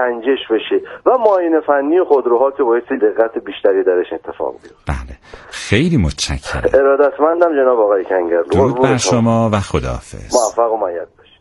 سنجش بشه و معاینه فنی خودروها که باید دقت بیشتری درش اتفاق بیفته. بله، خیلی متشکرم. ارادتمندم جناب آقای کنگر. درود بر شما و خداحافظ. موفق و مؤید باشید.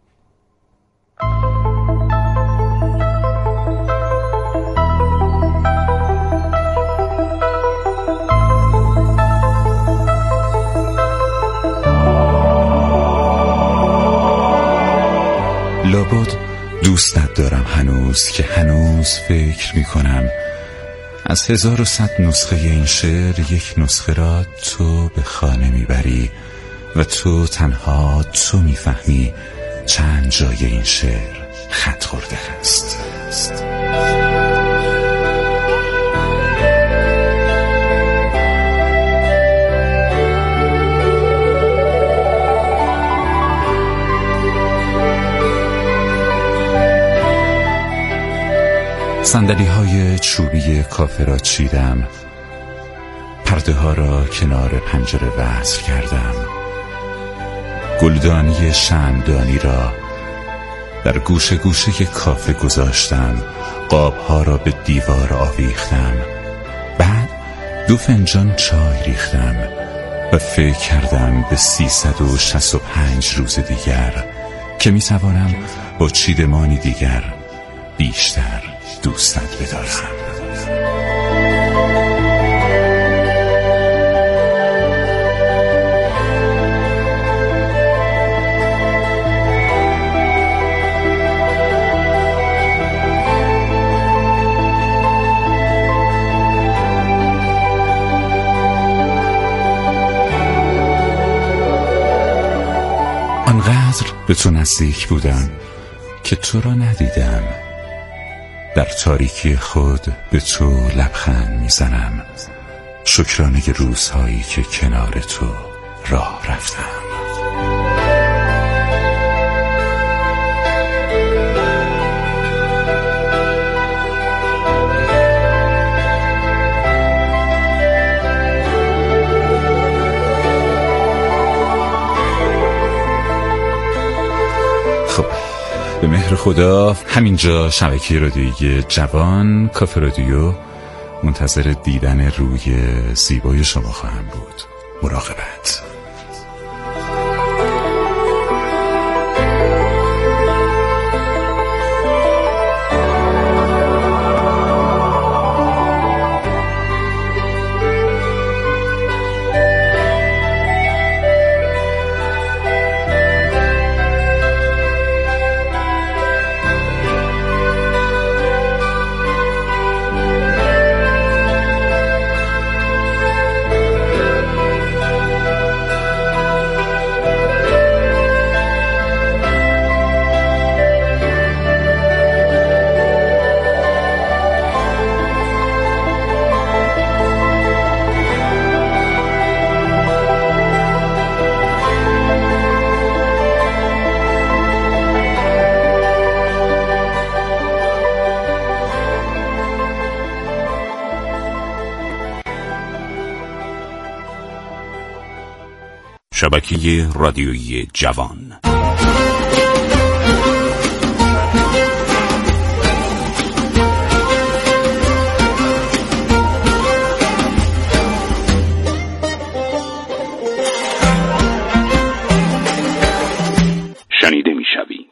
لابد دوستت دارم هنوز که هنوز فکر می کنم از 1100 نسخه این شعر یک نسخه را تو به خانه میبری و تو تنها تو میفهمی چند جای این شعر خط خورده است. صندلی های چوبی کافه را چیدم، پرده ها را کنار پنجره وصل کردم، گلدانی شمعدانی را در گوشه گوشه کافه گذاشتم، قاب ها را به دیوار آویختم، بعد 2 فنجان چای ریختم و فکر کردم به 365 روز دیگر که می توانم با چیدمانی دیگر بیشتر دوستت بدارم. آنقدر به تو نزدیک بودم که تو را ندیدم. در تاریکی خود به تو لبخند میزنم، شکرانه روزهایی که کنار تو راه رفتم. خب، به مهر خدا همینجا شبکه رادیویی جوان کافه رادیو منتظر دیدن روی زیبای شما خواهم بود. مراقبت. شبکه رادیویی جوان. شنیده میشوی.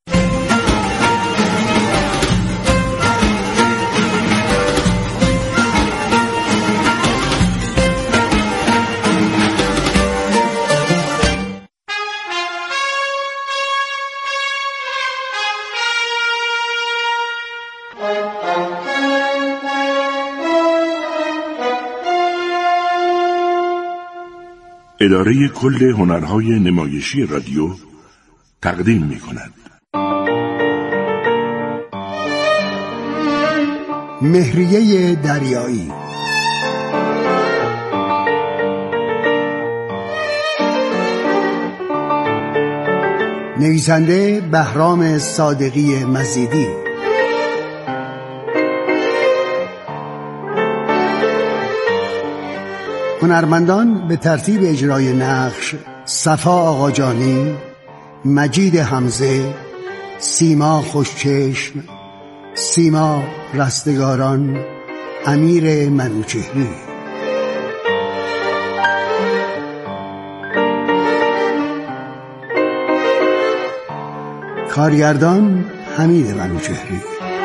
اداره کل هنرهای نمایشی رادیو تقدیم می‌کند. مهریه دریایی. نویسنده بهرام صادقی مزیدی. هنرمندان به ترتیب اجرای نقش: صفا آقاجانی، مجید حمزه، سیما خوشچشم، سیما رستگاران، امیر منوچهری. کارگردان حمید منوچهری.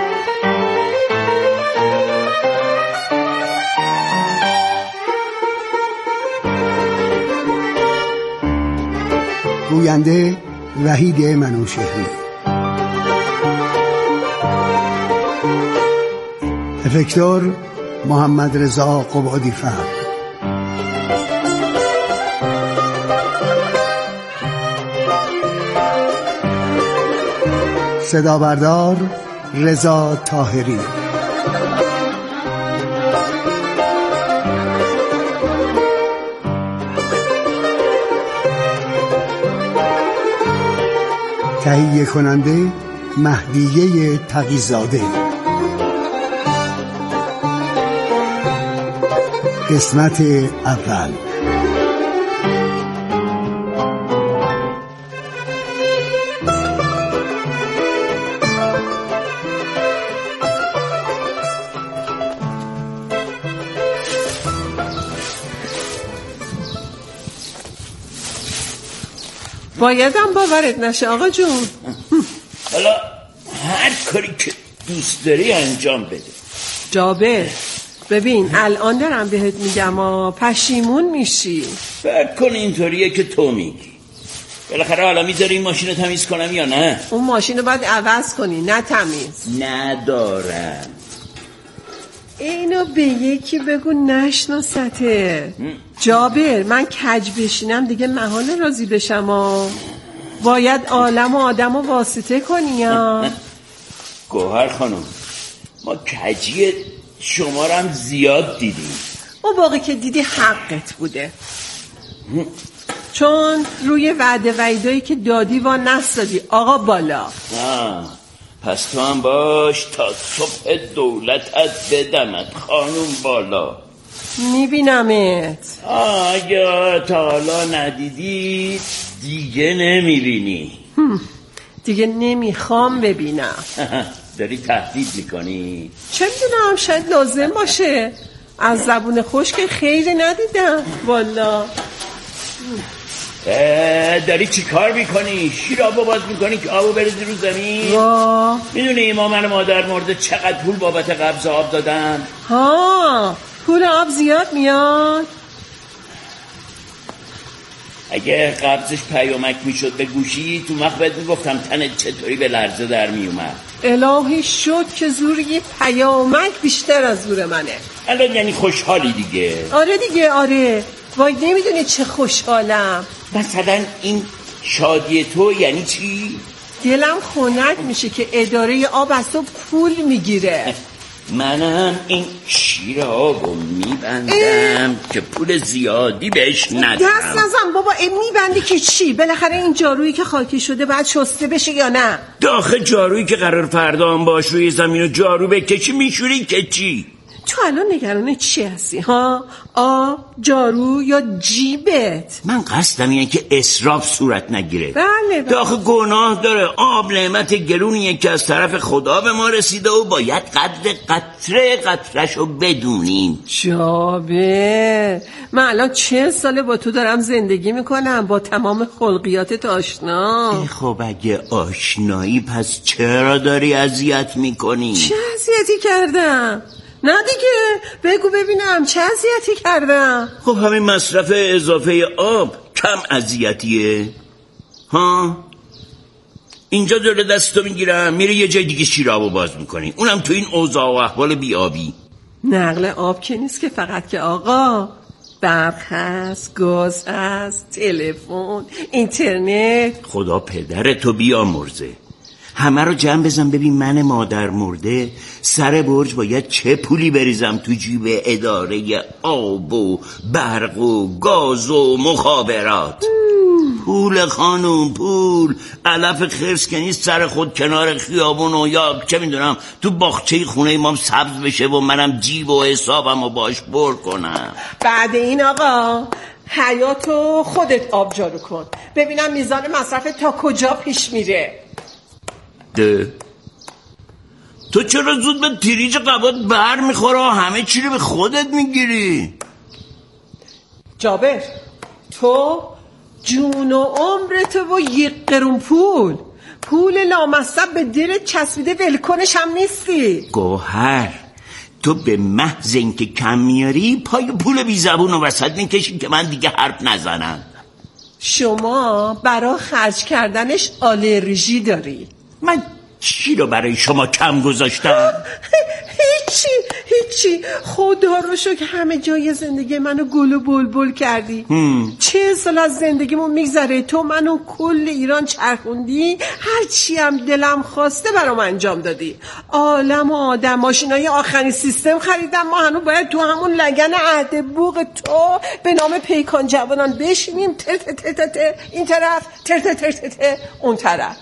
گوینده وحید منوچهری. افکتور محمد رضا قبادی فرد. صدا بردار رضا طاهری. تهیه کننده مهدیه تقی‌زاده. قسمت اول. بایدم باورت نشه آقا جون. حالا هر کاری که دوست داری انجام بده. جابر ببین الان دارم بهت میگم پشیمون میشی. فکر کن اینطوریه که تو میگی. بالاخره حالا میذاری این ماشین رو تمیز کنم یا نه؟ اون ماشین رو باید عوض کنی نه تمیز. ندارم. اینو به یکی بگو نشناسته. جابر من کج بشینم دیگه محال راضی بشم باید عالم و آدم رو واسطه کنی گوهر خانم ما کجی شما رو هم زیاد دیدیم. اون باقی که دیدی حقت بوده، چون روی وعده وعیدایی که دادی و نستادی آقا بالا. پس تو هم باش تا صبح دولتت بدمت خانوم بالا. میبینمت. اگه تا حالا ندیدی دیگه نمیبینی. دیگه نمیخوام ببینم. داری تهدید میکنی؟ چه میدونم شاید لازم باشه. از زبون خشک خیلی ندیدم والا. داری چی کار میکنی؟ شیر آبو باز میکنی که آبو بریزی رو زمین؟ میدونی ما من مادر مرده چقدر پول بابت قبض آب دادن؟ پول آب زیاد میاد؟ اگه قبضش پیامک میشد به گوشی تو مخبت میگفتم تنت چطوری به لرزه در میومد. الهی شد که زور یه پیامک بیشتر از زور منه. الان یعنی خوشحالی دیگه؟ آره دیگه آره. وای نمیدونی چه خوشحالم. مثلا این شادی تو یعنی چی؟ دلم خنک میشه که اداره آب از تو پول میگیره. منم این شیر آبو میبندم که پول زیادی بهش ندم. دست نزن بابا. میبندی که چی؟ بالاخره این جارویی که خاکی شده باید شسته بشه یا نه؟ داخل جارویی که قرار فردا هم باش روی زمین و جارو بکشی میشوری که چی؟ تو الان نگران چی هستی آب، جارو یا جیبت؟ من قصدم اینه که اسراف صورت نگیره. بله. داخل گناه داره. آب نعمت گرونیه که از طرف خدا به ما رسیده و باید قدر قطره قطرشو بدونیم. جابر من الان 40 ساله با تو دارم زندگی میکنم، با تمام خلقیاتت آشنا. خب اگه آشنایی پس چرا داری اذیت میکنی؟ چه اذیتی کردم؟ نه دیگه بگو ببینم چه اذیتی کردم؟ خب همین مصرف اضافه آب کم اذیتیه؟ اینجا دور دستو میگیرم میره یه جای دیگه شیر آبو باز میکنی، اونم تو این اوضاع و احوال بیابی. نقل آب که نیست که فقط که آقا، برق هست، گاز هست، تلفن، اینترنت. خدا پدرتو بیامرزه. همه رو جمع بزن ببین من مادر مرده سر برج باید چه پولی بریزم تو جیب اداره آب و برق و گاز و مخابرات. پول خانوم، پول. علف خرس که نیست سر خود کنار خیابون و یا چه میدونم تو باغچه خونه امام سبز بشه و منم جیب و حسابم رو باش پر کنم. بعد این آقا حیاتو خودت آبجارو کن ببینم میزان مصرف تا کجا پیش میره. تو چرا زود به تریج قبات بر میخوره و همه چی رو به خودت میگیری؟ جابر، تو جون و عمرت و یک قرون پول لامصب به دلت چسبیده ولکنش هم نیستی. گوهر، تو به محض اینکه کم میاری پای پول بی زبون و وسط میکشی که من دیگه حرف نزنم. شما برای خرج کردنش آلرژی داری. من چی رو برای شما کم گذاشتم؟ هیچی. خدا رو شکر همه جای زندگی منو گل و بلبل کردی. 40 سال از زندگیمون میگذره، تو منو کل ایران چرخوندی، هرچی هم دلم خواسته برام انجام دادی. عالم و آدم، ماشینای آخرین سیستم خریدم، ما هنوز باید تو همون لگن عهد بوق تو به نام پیکان جوانان بشینیم این طرف اون طرف.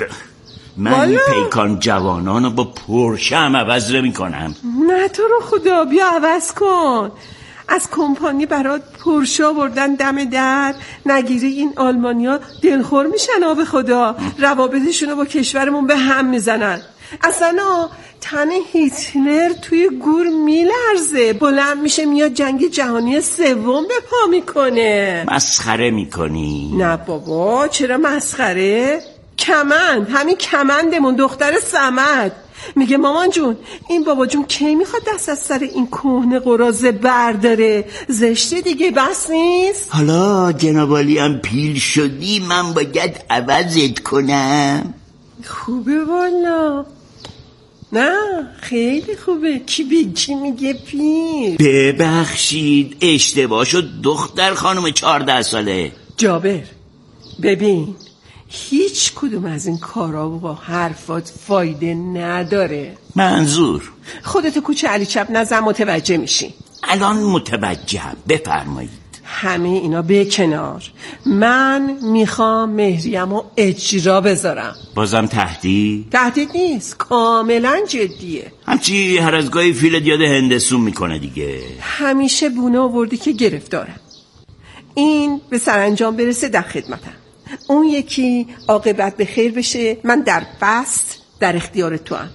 من پیکان جوانانو با پورشه هم عوض میکنم. نه تو رو خدا، بیا عوض کن. از کمپانی برات پورشه آوردن دم در، نگیری این آلمانیا دلخور میشن. آب خدا، روابطشونو با کشورمون به هم میزنن. اصلا تن هیتلر توی گور میلرزه، بلند میشه میاد جنگ جهانی سوم به پا میکنه. مسخره میکنی؟ نه بابا، چرا مسخره؟ همین کمندمون، دختر صمد میگه مامان جون این بابا جون کی میخواد دست از سر این کهنه قراضه برداره؟ زشته دیگه، بس نیست؟ حالا جنابالی هم پیل شدی، من باید عوضت کنم؟ خوبه والا. نه خیلی خوبه. کی میگه پیر؟ ببخشید اشتباه شد دختر خانم 14 ساله. جابر ببین، هیچ کدوم از این کارا و حرفات فایده نداره. منظور؟ خودتو کوچه علی چپ نزن، متوجه میشی. الان متوجهم، بفرمایید. همه اینا به کنار، من میخوام مهریه‌مو اجرا بذارم. بازم تهدید نیست، کاملا جدیه. همچی هر از گاهی فیلت یاد هندسون میکنه دیگه. همیشه بونه آوردی که گرفتارم. این به سرانجام برسه در خدمتم، اون یکی عاقبت به خیر بشه، من در بست در اختیار تو هم.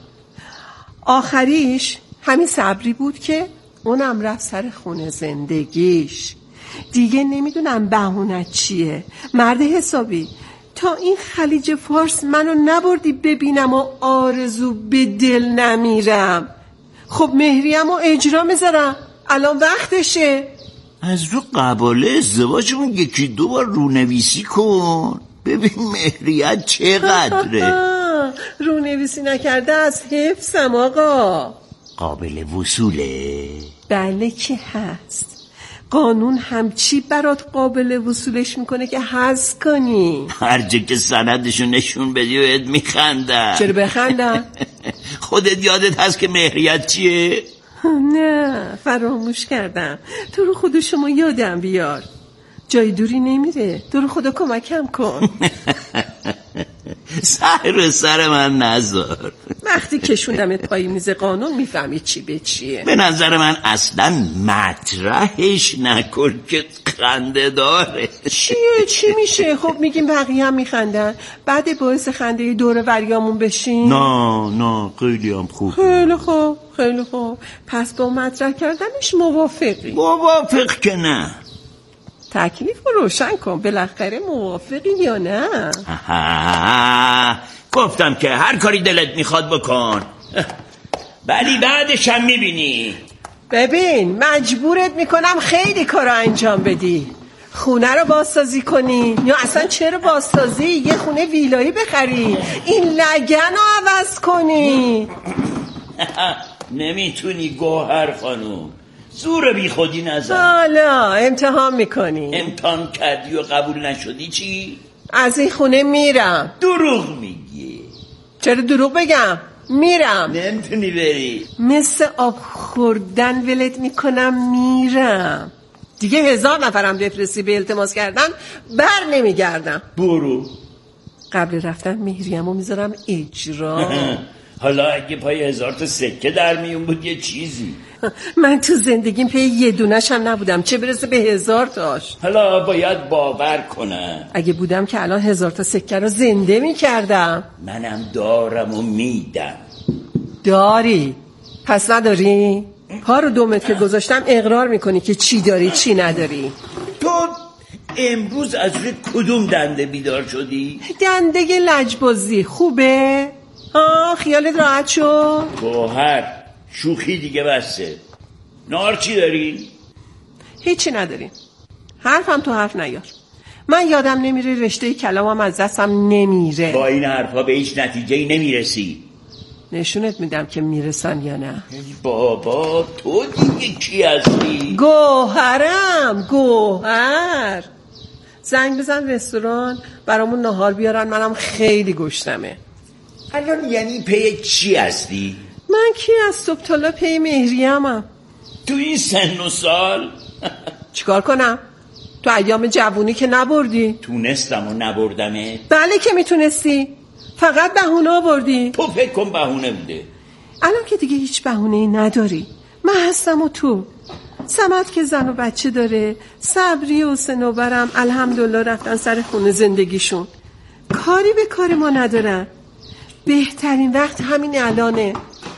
آخریش همین صبری بود که اونم رفت سر خونه زندگیش. دیگه نمیدونم بهونت چیه. مرد حسابی، تا این خلیج فارس منو نبردی ببینم و آرزو به دل نمیرم. خب مهریم و اجرا میذارم، الان وقتشه. از رو قباله ازدواجمون 1-2 بار رونویسی کن، ببین مهریت چقدره. رونویسی نکرده از حفظم آقا. قابل وصوله؟ بله که هست. قانون همچی برات قابل وصولش میکنه که حذف کنی. هر جا که سندشو نشون بدی و ات میخندن. چرا بخندن؟ خودت یادت هست که مهریت چیه؟ نه فراموش کردم. تو رو خدا شما یادم بیار، جای دوری نمیره. تو رو خدا کمکم کن. سر من نذار. وقتی کشوندمت پای میز قانون میفهمی چی به چیه. به نظر من اصلا مطرحش نکن که خنده داره. چی میشه؟ خب میگیم بقیه هم میخندن، بعد باعث خنده دور وریامون بشین. نه خیلی هم خوب. خیلی خوب. پس با مطرح کردنش موافقی؟ موافق که نه. تکلیف رو روشن کن، بالاخره موافقی یا نه؟ گفتم که هر کاری دلت میخواد بکن، ولی بعدش هم میبینی. ببین مجبورت میکنم خیلی کارا انجام بدی. خونه رو بازسازی کنی، یا اصلا چرا بازسازی، یه خونه ویلایی بخری، این لگن رو عوض کنی. نمیتونی گوهر خانوم، زور بی خودی نزن. حالا امتحان میکنی. امتحان کردی و قبول نشدی چی؟ از این خونه میرم. دروغ میگی. چرا دروغ بگم؟ میرم. نمیتونی بری. مثل آب خوردن ولت میکنم میرم. دیگه 1000 نفرم بفرستی به التماس کردن بر نمیگردم. برو. قبل رفتن مهریه‌مو میذارم اجرا. حالا اگه پای 1000 تا سکه در میون بود یه چیزی. من تو زندگیم پی یه دونش هم نبودم، چه برسه به 1000 تاش. حالا باید باور کنم. اگه بودم که الان 1000 تا سکه رو زنده میکردم. منم دارم و میدم. داری. پس نداری؟ پا رو دومت که گذاشتم اقرار میکنی که چی داری چی نداری. تو امروز از روی کدوم دنده بیدار شدی؟ دنده لجبازی خوبه؟ خیالت راحت شد؟ گوهر شوخی دیگه بسته. نهار چی داری؟ هیچی نداریم. حرفم تو حرف نیار. من یادم نمیره رشته کلامم از دستم نمیره. با این حرفا به هیچ نتیجه‌ای نمیرسی. نشونت میدم که میرسم یا نه. بابا تو دیگه کی هستی؟ گوهرم. گوهر. زنگ بزن رستوران برامون نهار بیارن، منم خیلی گشنمه. الان یعنی پی چی هستی؟ من کی از صبح تا حالا پی مهریه‌مم. تو این سن و سال؟ چیکار کنم؟ تو ایام جوونی که نبردی؟ تونستم و نبردمه؟ بله که میتونستی، فقط بهونه آوردی. تو فکر کن بهونه بوده. الان که دیگه هیچ بهونه‌ای نداری. من هستم و تو. سمت که زن و بچه داره، صبری و سنوبرم الحمدلله رفتن سر خونه زندگیشون، کاری به کار ما ندارن. بهترین وقت همین الانه.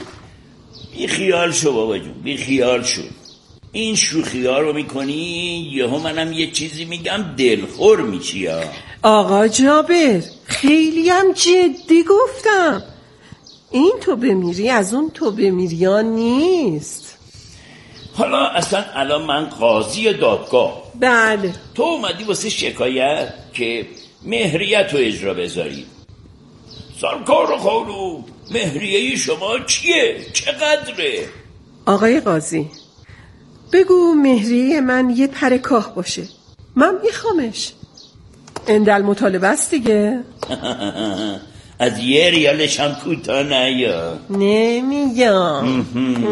بی خیال شو بابا جون، بی خیال شو. این شوخی ها رو میکنی یهو منم یه چیزی میگم دلخور میشی. آقا جابر خیلی هم جدی گفتم. این تو بمیری از اون تو بمیریان نیست. حالا اصلا الان من قاضی دادگاه. بله. تو اومدی واسه شکایت که مهریت رو اجرا بذاری. سرکار خانوم مهریه شما چیه؟ چقدره؟ آقای قاضی بگو مهریه من یه پر کاه باشه، من میخوامش. اندل مطالبه است دیگه. از یه ریالش هم کوتاه نیا. نمیگم.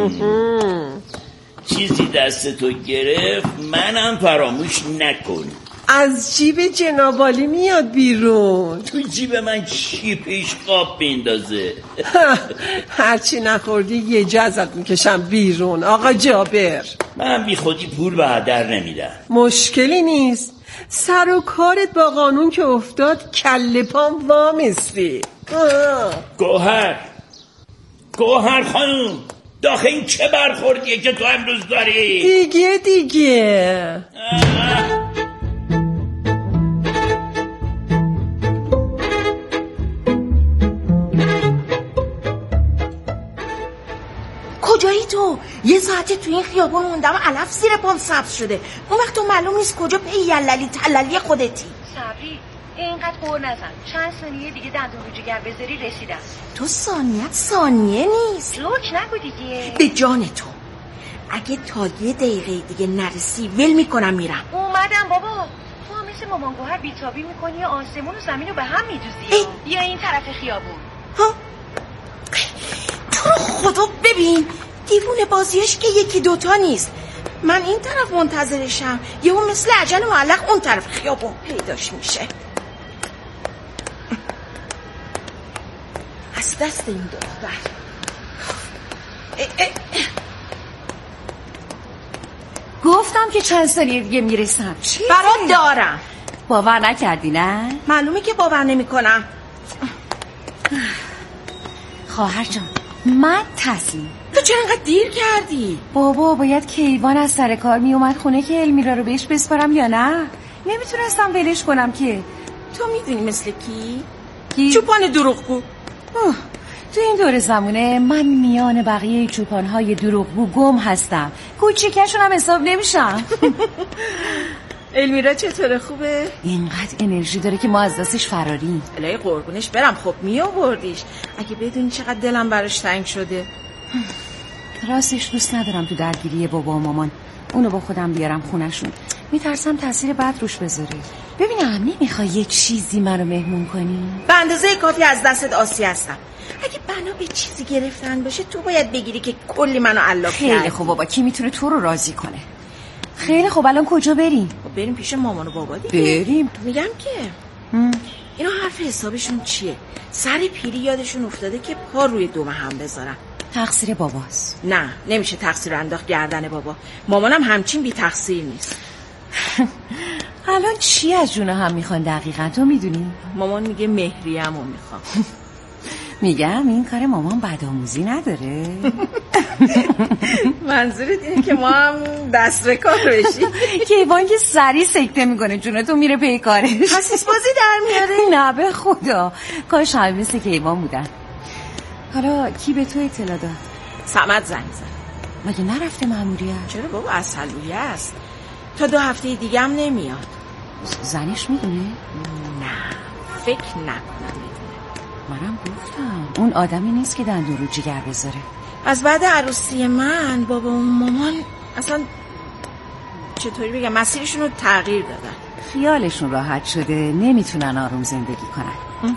چیزی دست تو گرفت منم فراموش نکن. از جیب جنابالی میاد بیرون. تو جیب من چی پیش قاب بیندازه؟ هرچی نخوردی یه جا ازت میکشم بیرون آقا جابر. من بی خودی پول به هدر نمیدم. مشکلی نیست، سر و کارت با قانون که افتاد کله پام وامیستی. گوهر خانوم داخل این چه برخوردیه که تو امروز داری؟ دیگه کجایی تو؟ یه ساعته تو این خیابون موندم و علف زیر پام سبز شده. اون وقت تو معلوم نیست کجا پی یللی تللی خودتی. صبری اینقدر قور نزن، چند ثانیه دیگه دندون رو جگر بذاری رسیدم. تو ثانیه نیست. جوک نگو دیگه. به جان تو اگه تا یه دقیقه دیگه نرسی ول میکنم میرم. اومدم بابا. تو هم مثل مامان گوهر بیتابی میکنی، آسمون و زمین رو به هم میدوزی یا این طرف خیابون. ها تو رو خدا ببین دیوونه بازیش که یکی دوتا نیست. من این طرف منتظرشم، یهو مثل عجل معلق اون طرف خیابون پیداش میشه. از دست این دختر. گفتم که چند ثانیه دیگه میرسم. برات دارم. باور نکردی نه؟ معلومه که باور نمی کنم. خواهر جان من تسلیم. تو چرا انقدر دیر کردی؟ بابا باید کیوان از سر کار می اومد خونه که المیرا رو بهش بسپارم یا نه. نمیتونستم ولش کنم که. تو میدونی مثل کی؟ چوپان دروغگو. تو این دور زمونه من میان بقیه چوپانهای دروغگو گم هستم. کوچیکشون هم حساب نمیشم. المیرا چطوره، خوبه؟ اینقدر انرژی داره که ما از دستش فراریم. الهی قربونش برم. خب میآوردیش اگه بدونی چقدر دلم براش تنگ شده. راستش دوست ندارم تو درگیری بابا و مامان اونو با خودم بیارم خونشون. میترسم تاثیر بد روش بذاره. ببینم نمیخوای یه چیزی منو مهمون کنی؟ به اندازه کافی از دستت آسی هستم. اگه بنا به چیزی گرفتن باشه تو باید بگیری که کلی منو علاف کردی. خیلی خوب بابا، کی میتونه تو رو راضی کنه؟ خیلی خوب الان کجا بریم؟ بریم پیش مامان و بابا دیگه. بریم. میگم که اینا حرف حسابشون چیه؟ سر پیری یادشون افتاده که پا روی دوم هم بذارن. تقصیر باباست. نه نمیشه تقصیر رو انداخت گردن بابا. مامانم همچین بی تقصیر نیست. الان چی از جون هم میخوان دقیقا تو میدونی؟ مامان میگه مهریه‌مو میخوام. میگم این کار مامان بدآموزی نداره؟ منظورت اینه که ما هم دست به کار بشیم؟ کیوان که سریع سکته میکنه جونتون میره پی کارش. حسیس بازی در میاره؟ نه به خدا، کاش همه مثل کیوان بودن. حالا کی به تو اطلاع داد؟ صمد زنگ زد. مگه نرفته ماموریت؟ چرا بابا، عسلویه است، تا 2 هفته دیگه هم نمیاد. زنش میدونه؟ نه فکر نکنم میدونه. منم گفتم اون آدمی نیست که دندون رو جگر بذاره. از بعد عروسی من بابا و مامان اصلا چطوری بگم مسیرشون رو تغییر دادن. خیالشون راحت شده، نمیتونن آروم زندگی کنن.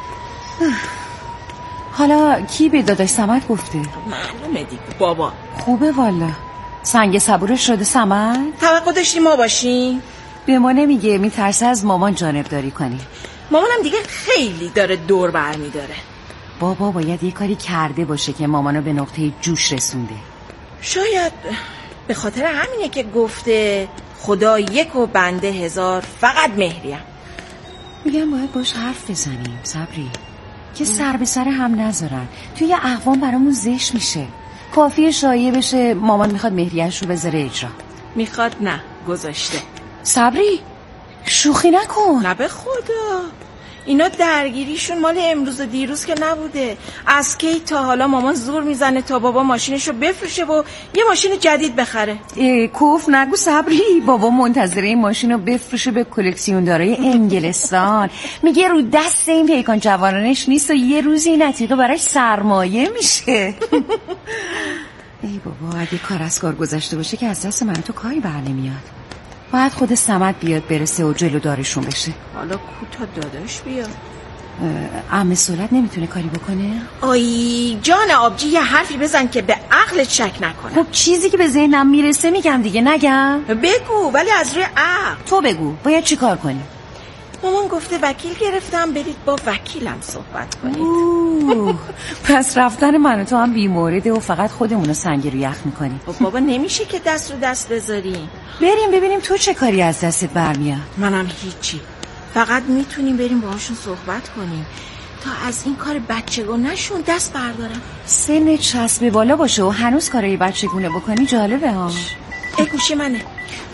حالا کی به داداش صمد گفته؟ معلومه دیگه بابا. خوبه والا. سنگ صبورش شده صمد؟ توقع داشتی ما باشیم؟ به ما نمیگه، میترسه از مامان جانبداری کنی. مامانم دیگه خیلی داره دور برمیداره. بابا باید یه کاری کرده باشه که مامانو به نقطه جوش رسونده. شاید به خاطر همینه که گفته خدا 1 و بنده 1000 فقط مهریم. میگم باید باش حرف بزنیم صبری، که سر به سر هم نذارن. توی یه اقوام برامون زشت میشه. کافیه شایعه بشه مامان میخواد مهریه‌اش رو بذاره اجرا. میخواد نه، گذاشته. صبری شوخی نکن. نه به خدا، اینا درگیریشون مال امروز و دیروز که نبوده. از کی تا حالا مامان زور میزنه تا بابا ماشینشو بفروشه و یه ماشین جدید بخره. کوف نگو صبری، بابا منتظره این ماشین رو بفروشه به کلکسیوندارای انگلستان. میگه رو دست این پیکان جوانانش نیست و یه روزی این عتیقه براش سرمایه میشه. ای بابا اگه کار از کار گذشته باشه که از دست من تو کاری بر نمیاد. باید خود صمد بیاد برسه و جلو دارشون بشه. حالا کوتا داداش بیاد. عمه سولت نمیتونه کاری بکنه؟ آی جان آبجی یه حرفی بزن که به عقلت شک نکنه. خب چیزی که به ذهنم میرسه میگم دیگه، نگم؟ بگو ولی از روی عقل. تو بگو باید چی کار کنی؟ مامان گفته وکیل گرفتم، برید با وکیلم صحبت کنید. پس رفتن من و تو هم بیمورده و فقط خودمونو سنگ رو یخ میکنیم. بابا نمیشه که دست رو دست بذاریم. بریم ببینیم تو چه کاری از دستت برمیاد. منم هیچی، فقط میتونیم بریم باهاشون صحبت کنیم تا از این کار بچگونه‌شون دست بردارم. سن چسب بالا باشه و هنوز کارای بچگونه بکنی جالبه ها. ای گوشی منه.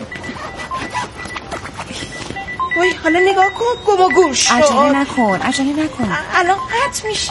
وای حالا نگاه کن، گم و گوش. عجله نکن. الان قطع میشه.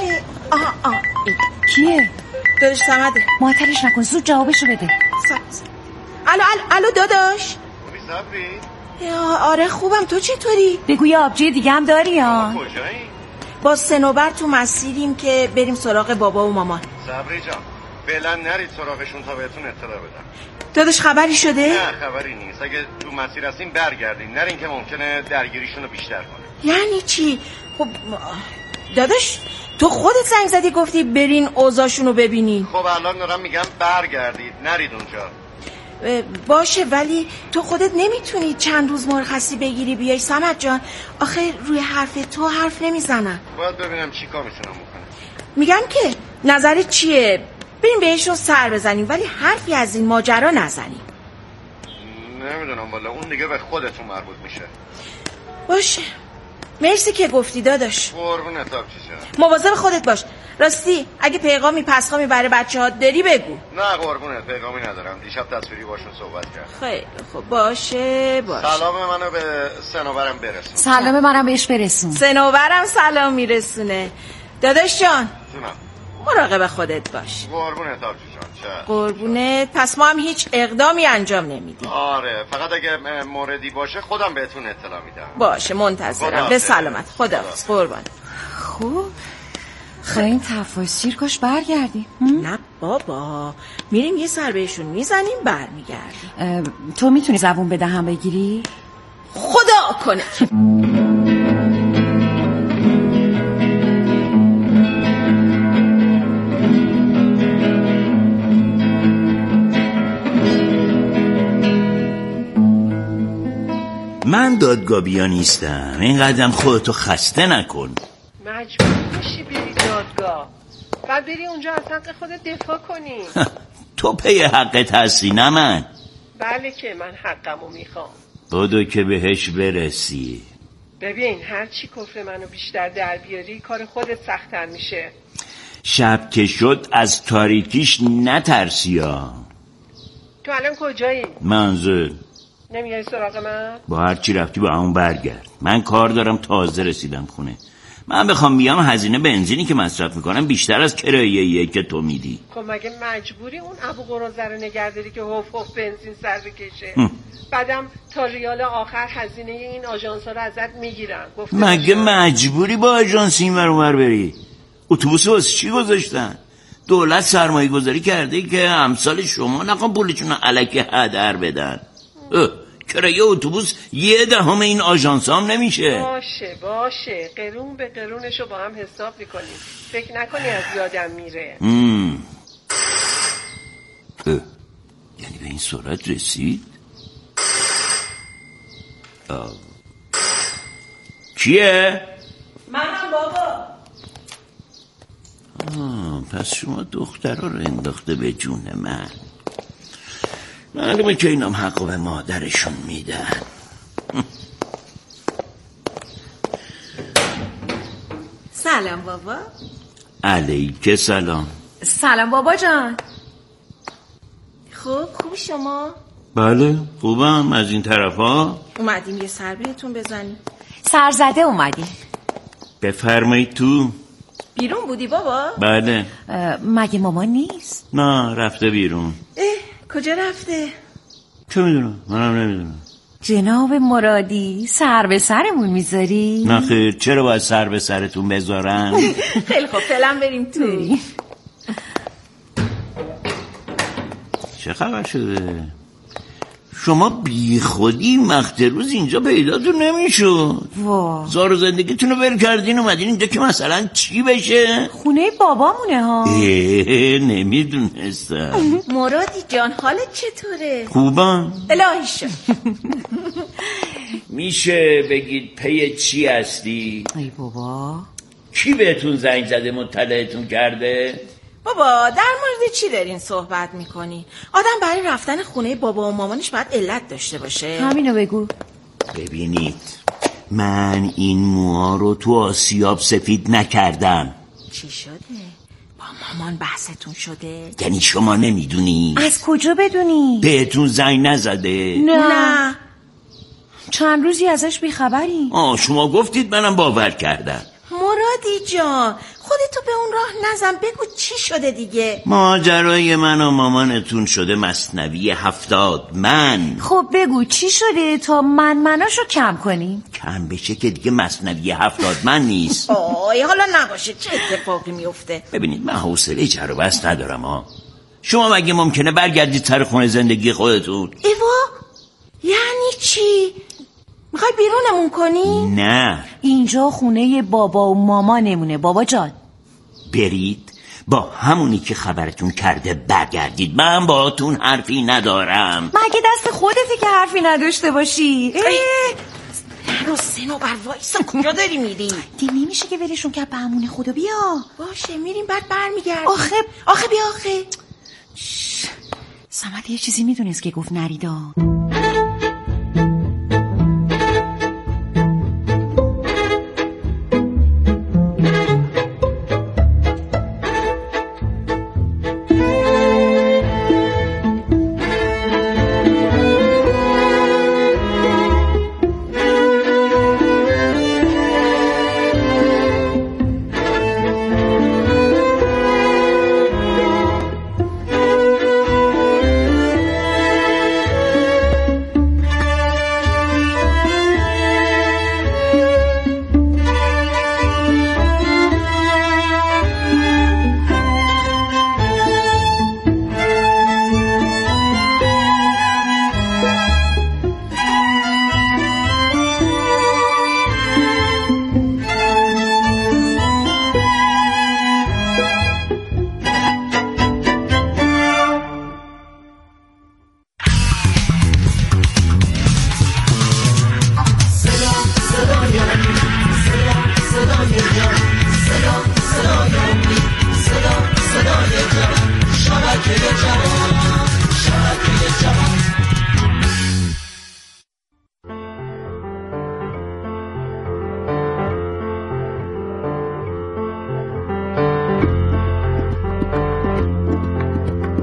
کیه؟ داداش صمده. معطلش نکن، زود جوابشو بده. الو داداش. صبری؟ آره خوبم، تو چطوری؟ بگو یه آبجی دیگه هم داری ها؟ کجایی؟ با سنوبر تو مسیریم که بریم سراغ بابا و مامان. صبری جان فعلا نرید سراغشون تا بهتون اطلاع بدم. داداش خبری شده؟ نه خبری نیست، اگه تو مسیر هستین برگردین، نرین که ممکنه درگیریشون رو بیشتر کنه. یعنی چی؟ خب داداش تو خودت زنگ زدی گفتی برین اوضاعشون رو ببینین. خب الان دارم میگم برگردید، نرید اونجا. باشه ولی تو خودت نمیتونی چند روز مرخصی بگیری بیای صمد جان. آخه روی حرف تو حرف نمیزنن. باید ببینم چی کار میتونم بکنم. میگم که نظرت چیه؟ بریم بهشون سر بزنیم ولی حرفی از این ماجرا نزنیم. نمیدونم والا، اون دیگه به خودتون مربوط میشه. باشه مرسی که گفتی داداش. قربونت آبجی جان. مواظب خودت باش. راستی اگه پیغامی پسخامی برای بچه‌ها داری بگو. نه قربونت پیغامی ندارم، دیشب تصویری باشون صحبت کردم. خیلی خب باشه. سلام منو به سنوبرم برسون. سلام منم بهش برسون. سنوبرم سلام میرسونه. داداش جان جونم مراقب خودت باش. قربونت آبجی جان. چه قربونت. پس ما هم هیچ اقدامی انجام نمیدیم. آره فقط اگه موردی باشه خودم بهتون اطلاع میدم. باشه منتظرم. به سلامت. خدا قربان. خب با این تفاصیل کاش برگردیم. نه بابا میریم یه سر بهشون میزنیم برمیگردیم. تو میتونی زبون به دهن بگیری؟ خدا کنه. من دادگاه نیستم، این قدم خودتو خسته نکن. مجبور میشی بری دادگاه، بعد بری اونجا از حق خودت دفاع کنی. تو پی حقت هستی نه من. بله که من حقمو میخوام. بدو که بهش برسی. ببین هر چی کفر منو بیشتر در بیاری کار خودت سخت‌تر میشه. شب که شد از تاریکیش نترسیا. تو الان کجایی؟ منزل. نمیای سراغ من؟ با هر چی رفتی با همون برگرد. من کار دارم، تازه رسیدم خونه. من بخوام بیام هزینه بنزینی که مصرف میکنم بیشتر از کرایه‌ایه که تو میدی. خب مگه مجبوری اون ابو قراضه رو نگهداری که هف بنزین سر بکشه؟ بعدم تا ریال آخر هزینه این آژانس‌ها رو ازت میگیرن. مگه مجبوری با آژانس اینور اونور بری؟ اتوبوس واسه چی گذاشتن؟ دولت سرمایه گذاری کرده که امثال شما نخوام پولشون رو الکی هدر بدن. کرایه اتوبوس 1/10 این آژانس هم نمیشه. باشه قرون به قرونشو با هم حساب میکنیم. فکر نکنی از یادم میره. یعنی به این سرعت رسید؟ کیه؟ منم بابا. پس شما دخترها رو انداخته به جون من. معلومه که اینام حقو به مادرشون میدن. سلام بابا. علیک سلام. سلام بابا جان. خوبی شما؟ بله خوبم. از این طرفا اومدیم یه سر بهتون بزنیم. سرزده اومدیم. بفرمایید تو. بیرون بودی بابا؟ بله. مگه مامان نیست؟ نه رفته بیرون. کجا رفته؟ چه میدونم، منم نمیدونم. جناب مرادی سر به سرمون میذاری؟ نه خیر، چرا باید سر به سرتون بذارن؟ خیلی خوب فعلا بریم تو. چه خبر شده؟ شما بی خودی وقت روز اینجا پیداتون نمیشد. زار و زندگیتون رو ول کردین اومدین اینجا که مثلا چی بشه؟ خونه بابامونه ها. نمیدونستم. مرادی جان حالت چطوره؟ خوبم الهی شد. میشه بگید پی چی هستی؟ ای بابا کی بهتون زنگ زده مطلعتون کرده؟ بابا در مورد چی دارین صحبت میکنی؟ آدم برای رفتن خونه بابا و مامانش باید علت داشته باشه. همینو بگو. ببینید من این موها رو تو آسیاب سفید نکردم. چی شده؟ با مامان بحثتون شده؟ یعنی شما نمیدونی؟ از کجا بدونی؟ بهتون زنگ نزده؟ نه. چند روزی ازش بیخبری؟ شما گفتید منم باور کردم. مرادی جان خودتو به اون راه نزن، بگو چی شده دیگه. ماجرای من و مامانتون شده مثنوی 70 من. خب بگو چی شده تا مناشو کم کنیم. کم بشه که دیگه مثنوی 70 من نیست. حالا نباشه چه اتفاقی میفته؟ ببینید من حوصله جر و بحث ندارم. شما مگه ممکنه برگردید سر خونه زندگی خودتون؟ ایوا یعنی چی؟ میخوای بیرونمون کنی؟ نه اینجا خونه بابا و مامانمونه بابا جان. برید با همونی که خبرتون کرده برگردید. من باهاتون حرفی ندارم. مگه دست خودتی که حرفی نداشته باشی؟ رو سنو بر وایسا کجا داری میری؟ دیگه نمیشه که ولشون کرد به همون. خدا بیا. باشه میریم بعد برمیگردیم. آخه بیا آخه. صمد یه چیزی میدونست که گفت نریدا. صدای جوان شبکه